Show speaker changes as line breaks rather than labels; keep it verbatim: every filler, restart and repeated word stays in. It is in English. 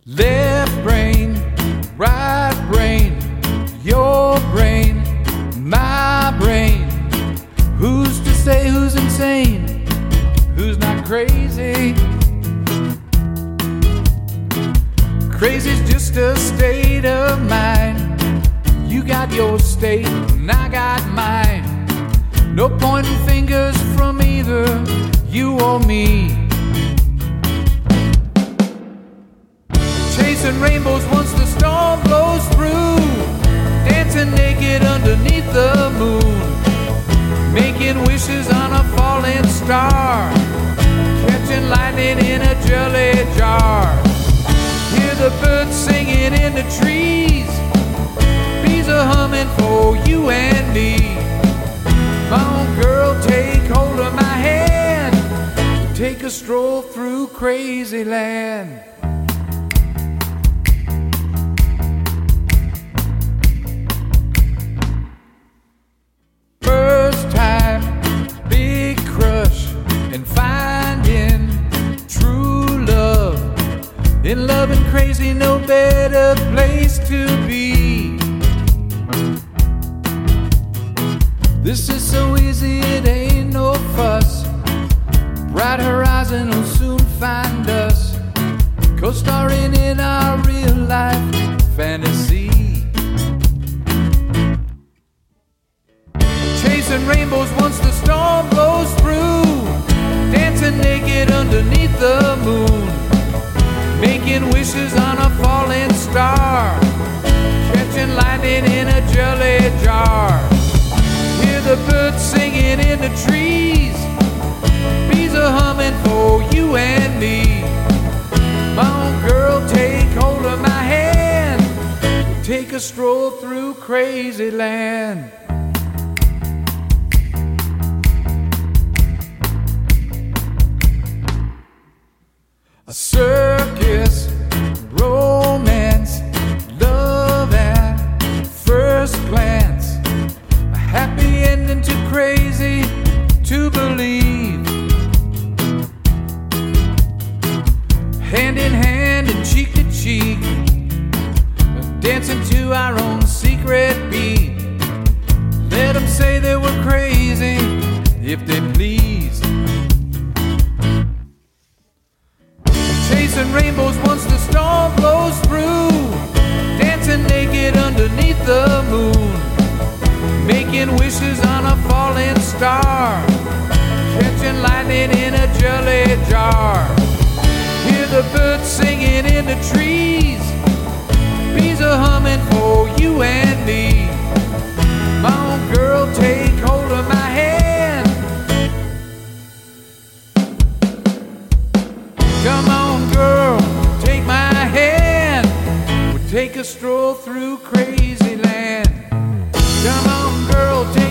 Left brain, right brain, your brain, my brain. Who's to say who's insane, who's not crazy? Crazy's just a state of mind. You got your state and I got mine. No pointing fingers from either you or me. Chasing rainbows once the storm blows through, dancing naked underneath the moon, making wishes on a falling star, catching lightning in a jelly jar. Hear the birds singing in the trees, bees are humming for you and me. Come on girl, take hold of my hand, take a stroll through crazy land. First time, big crush, and finding true love. In love and crazy, no better place to be. This is so easy, it ain't no fuss. Bright horizon will soon find us, co-starring in our real life fantasy. Chasing rainbows once the storm blows through, dancing naked underneath the moon, making wishes on a falling star, catching lightning in a jelly jar. Hear the birds singing in the trees, bees are humming for you and me. Come on girl, take hold of my hand, take a stroll through crazy land. A circus, romance, love at first glance, a happy ending too crazy to believe. Hand in hand and cheek to cheek, dancing to our own secret beat. Let them say that we're crazy if they please. Chasing rainbows once the storm blows through, dancing naked underneath the moon, making wishes on a falling star, catching lightning in a jelly jar. Hear the birds singing in the trees, bees are humming for you and me. Come on girl, take hold of my hand. Come on girl, take my hand, we'll take a stroll through crazy land. Come on girl, take